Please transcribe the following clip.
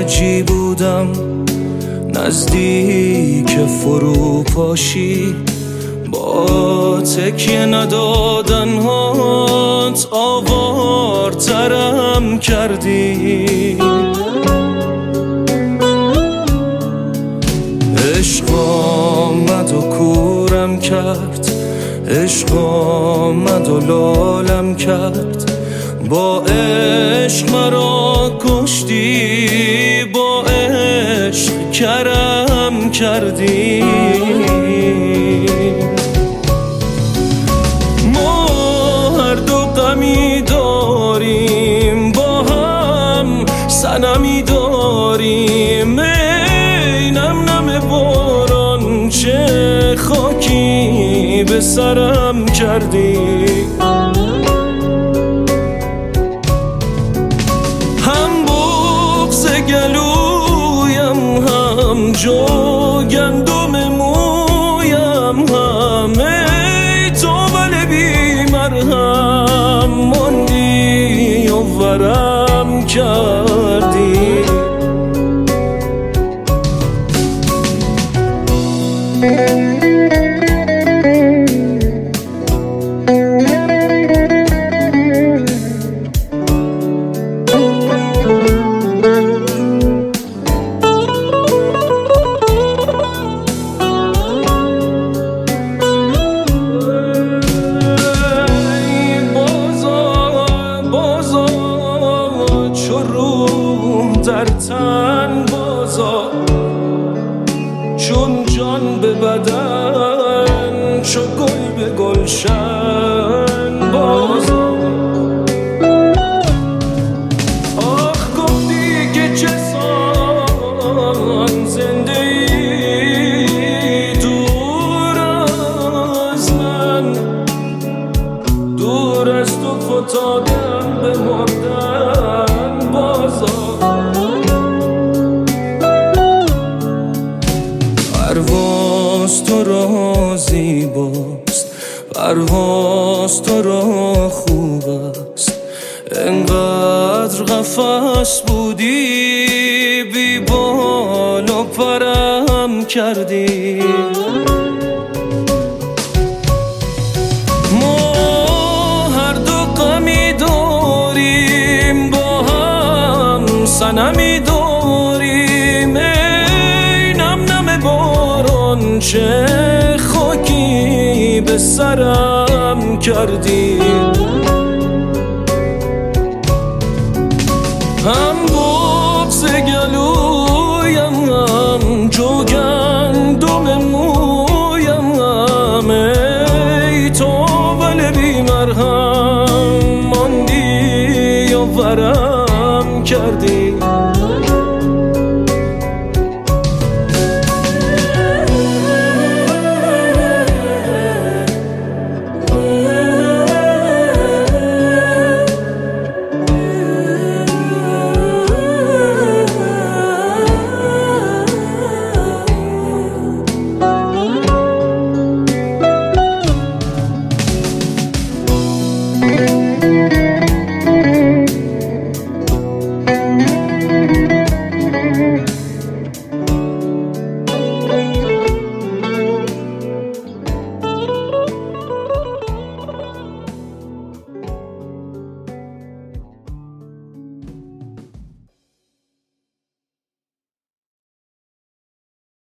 موجی بودم نزدیک فروپاشی، با تکیه ندادن هات آوارترم کردی. عشق آمد و کورم کرد، عشق آمد و لالم کرد، با عشق مرا کشتی، با عشق کرم کردی. ما هر دو غمی داریم، با هم صنمی داریم، ای نم نم باران چه خاکی به سرم کردی. هم بغض گلویم، هم جوگندم مویم، همه تو ولی بی مرهم ماندی و ورم کردی. در تن بازا چون جان به بدن، چو گل به گلشن بازا. آخ گفتی که چه سان زنده ای دور از من، دور از تو فتادم به مردن بازا. پرواز تو را زیباست، پرواز تو را خوب است، انقدر قفس بودی بی بال و پرم کردی. ما هر دو غمی داریم، با هم صنمی داریم، ای نم نم باران چه خاکی به سرم کردی. هم بغض گلویم، هم جوگندم مویم، هم ای تو ولی بی مرهم ماندی و ورم